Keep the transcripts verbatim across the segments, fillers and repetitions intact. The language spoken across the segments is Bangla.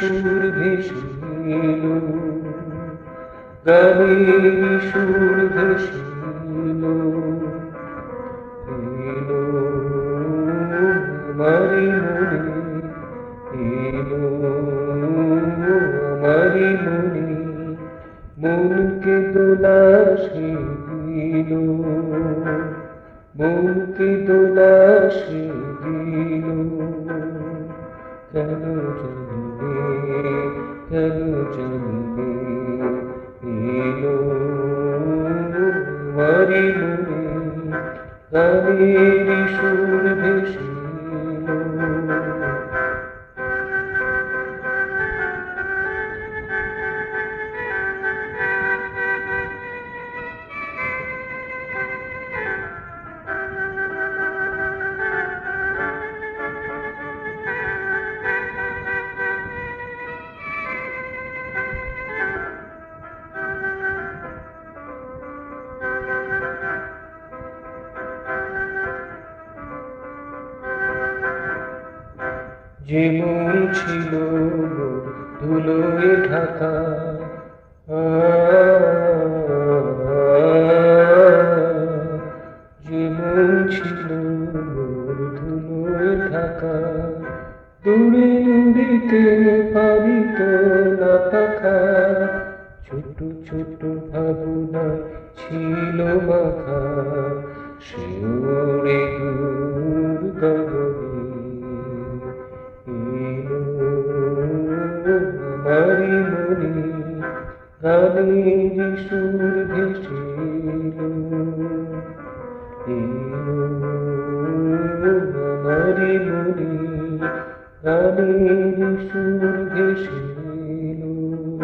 সুর ভেসে এলো, গানের সুর ভেসে এলো, এলো আমারি মনে, এলো আমারি মনে, মনকে দোলা সে দিল, মনকে দোলা সে দিল। কেন জানিবে, কেন জানিবে, এলো আমারি মনে, গানের সুর ভেসে এলো। যে মন ছিল ধুলোয় ঢাকা, যে মন ছিল ধুলোয় ঢাকা, দূরে উড়িতে পারিত না পাখা, ছোট ছোট ভাবনায় ছিল মাখা, সে উড়ে দূর গগনে, আমারি মনে, গানের সুর ভেসে এলো, এলো আমারি মনে, গানের সুর ভেসে এলো।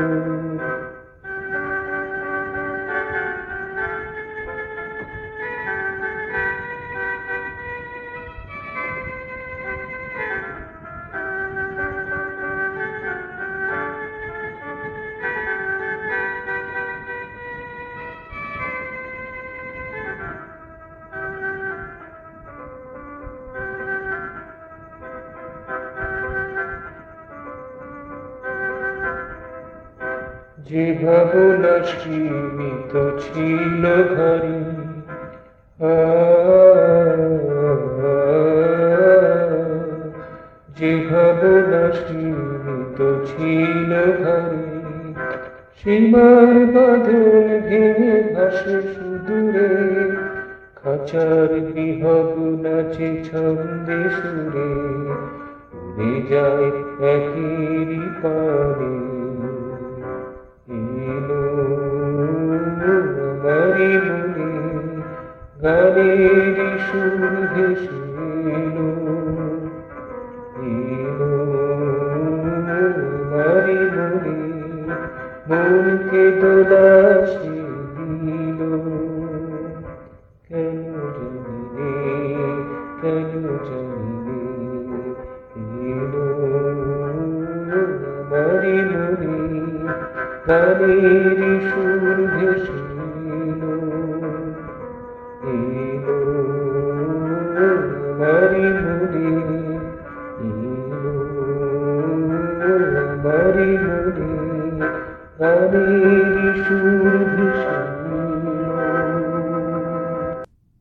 যে ভাবনা সীমিত ছিল ঘরে, যে ভাবনা সীমিত ছিল ঘরে, সীমার বাঁধন ভেঙে ভাসে সুদূরে, খাঁচার বিহব নাচে ছন্দে সুরে, উড়ে যায় একেরই পারে, এলো আমারি মনে, গানের সুর ভেসে এলো, এলো আমারি মনে, মনকে দোলা সে দিল। কেন জানিবে, কেন জানিবে, এলো আমারি মনে, গানের